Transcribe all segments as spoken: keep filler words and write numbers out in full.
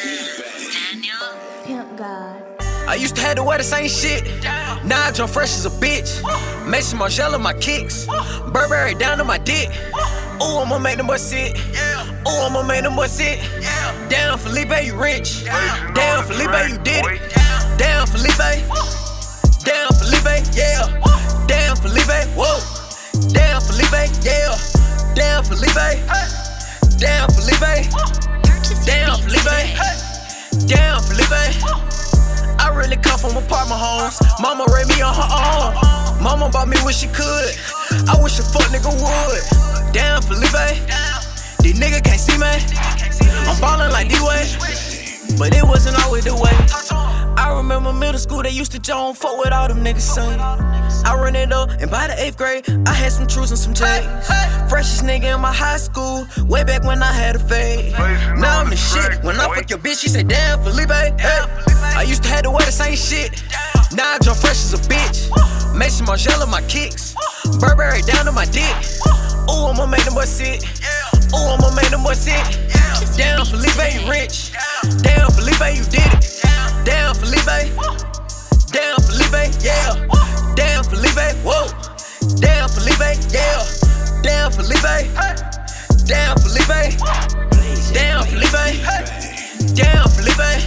Pimp God. I used to have to wear the same shit. Now I jump fresh as a bitch. Mason Margiela my kicks. Burberry down to my dick. Ooh, I'ma make them boys sit. Ooh, I'ma make them boys sit. Damn, Felipe, you rich. Damn, Felipe, you did it. Damn, Felipe. Damn, Felipe, yeah. Damn, Felipe, whoa. Damn, Felipe, yeah. Damn, Felipe. Damn, Felipe. Damn, Felipe. Damn, Felipe. I really come from apartment homes. Mama raised me on her own. Mama bought me what she could. I wish a fuck nigga would. Damn, Felipe. These niggas can't see me. I'm ballin' like D-Way, but it wasn't always the way. I remember middle school, they used to join fuck with all them niggas saying. I run it up, and by the eighth grade, I had some truths and some J's. Freshest nigga in my high school, way back when I had a fade. Now I'm the shit. When I fuck your bitch, she say, damn, Felipe. Hey. I used to have to wear the same shit. Now I jump fresh as a bitch. Mason Margiela my kicks. Burberry down to my dick. Ooh, I'ma make them boys sit. Ooh, I'ma make them boys sit. Damn, Felipe, you rich. Damn, Felipe, you did it. Damn, Felipe. Damn, Felipe, yeah. Damn, Felipe, whoa. Damn, Felipe, yeah. Damn, Felipe. Damn, Felipe. Damn, Felipe. Damn, Felipe.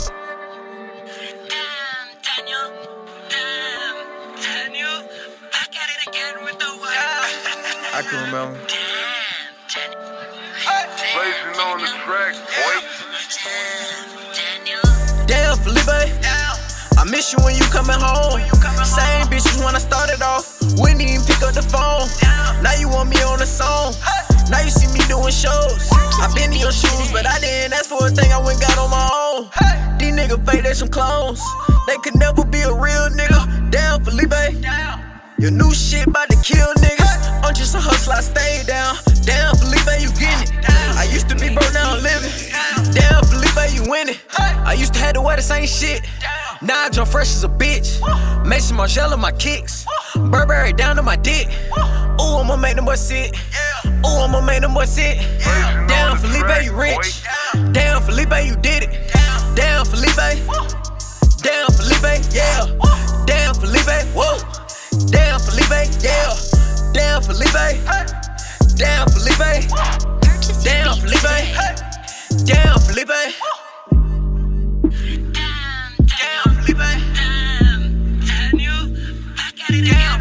Damn, Daniel. Damn, Daniel. Back at it again with the word. I can remember. Damn, Daniel. Blazing on the track, boy. Damn, Daniel. Damn, Felipe. I miss you when you coming home. Same bitches when I started off. Wouldn't even pick up the phone. Now you want me on the song. Now you see me doing shows. I been in your shoes, but I didn't ask for a thing. I went got on my own. These niggas fake, they some clones. They could never be a real nigga. Damn, Felipe. Your new shit bout to kill niggas. I'm just a hustler, I stay down. Damn, Felipe, you getting it. I used to be broke, now I'm living. Damn, Felipe, you winning. I used to have to wear the same shit. Now I jump fresh as a bitch. Mason Margiela my kicks. Burberry down to my dick. Ooh, I'ma make them boys sit. Ooh, I'ma make them boys sit. Damn, Felipe, you rich. Damn, Felipe, you did it. Damn, Felipe. Damn, Felipe, yeah. Damn, Felipe, whoa. Damn, Felipe, yeah. Damn, Felipe. Damn, Felipe. Damn, Felipe. Damn, Felipe. Damn, Daniel. Back at it again.